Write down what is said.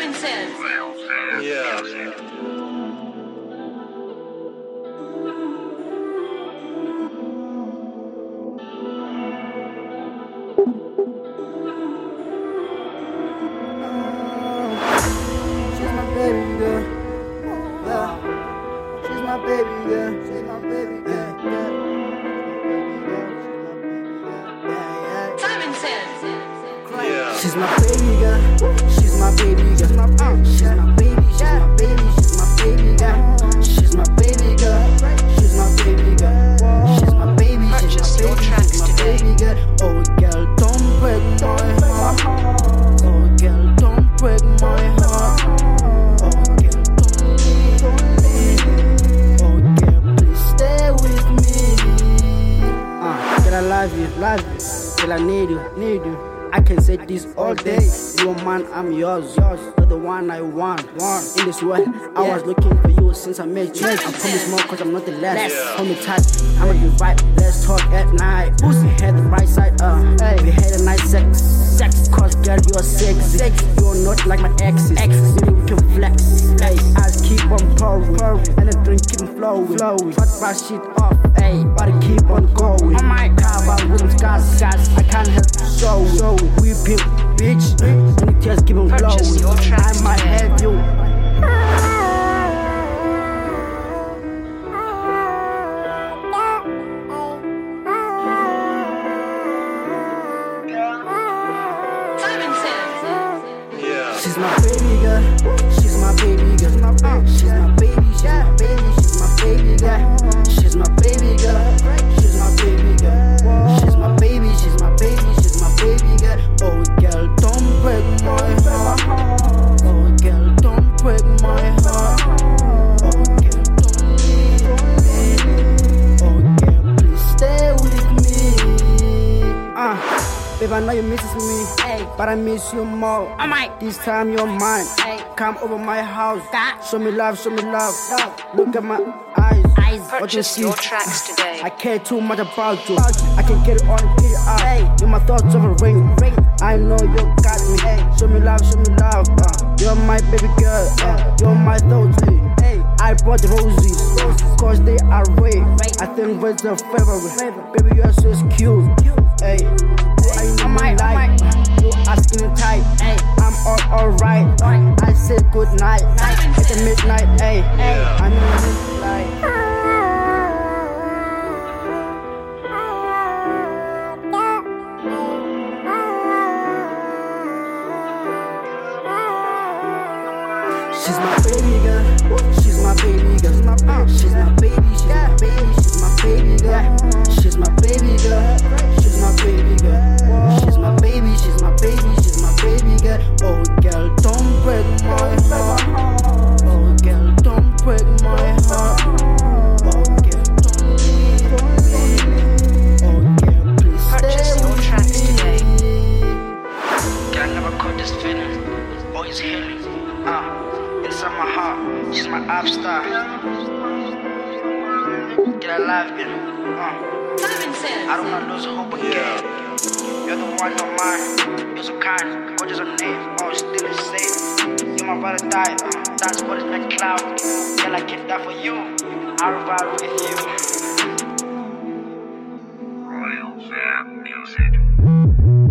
Simon Says. Yeah. She's my baby girl. Yeah. She's my baby girl. She's my baby girl. Simon Says. Yeah. She's my baby girl. She's my baby girl. She's my baby. She's my baby. She's my baby girl. She's my baby girl. She's my baby girl. She's my baby. Purchase your tracks today. Baby girl. Oh girl, don't break my heart. Oh girl, don't break my heart. Oh girl, don't leave. Oh girl, please stay with me. Girl, I love you. Girl, I need you. I can say this all day. You're mine, I'm yours. You're the one I want. In this world, I was looking for you since I met you. I promise more cause I'm not the last. Hold me tight, I'ma be right. Let's talk at night. We had the bright side, we had a nice sex. Cause girl, you're sexy. You're not like my exes. Maybe we can flex. Eyes keep on pouring. And the drink keep on flowing. Try to brush it off. Body keep on going. Oh my God, about with them scars. I can't help show it. We pimp, bitch, and the tears keep on Purchase your flowing. tracks I might today. have you. Simon Says. Yeah. She's my baby girl. She's my baby girl. She's my baby. She's my baby girl. She's my baby girl. She's my baby girl. She's my baby. She's my baby. She's my baby girl. Oh girl, don't break my heart. Oh girl, don't break my heart. Oh girl, don't leave. Oh girl, please stay with me. Babe, I know you misses me, but I miss you more. This time you're mine. Come over my house. Show me love. Look at my eyes. What you Purchase see? your tracks today. I care too much about you. I can get it on and get it out. You're my thoughts of a ring. I know you got me. Show me love. You're my baby girl. You're my thoughts. I brought the roses, cause they are red. I think red's the favorite. Baby, you're so cute. Who are you in my life? You asking tight. I'm alright. I said good night. It's a midnight. I'm in the midnight. She's my baby girl. She's my baby girl. She's my baby. She's my baby girl. She's my baby girl. She's my baby girl. She's my baby. She's my baby. She's my baby girl. Oh girl, don't break my heart. Oh girl, don't break my heart. Oh girl, don't leave. Oh girl, please Purchase stay your with tracks today. me. Girl, never caught this feeling. Always healing. Inside my heart, she's my app star. Girl, I love you. Simon Says. I don't wanna lose hope again. You're the one on mine. You're so kind, gorgeous on name. Oh, still the same. You're my brother die. That's what is my cloud. Girl, I can't die for you. I'll ride with you. Royal Fam Music.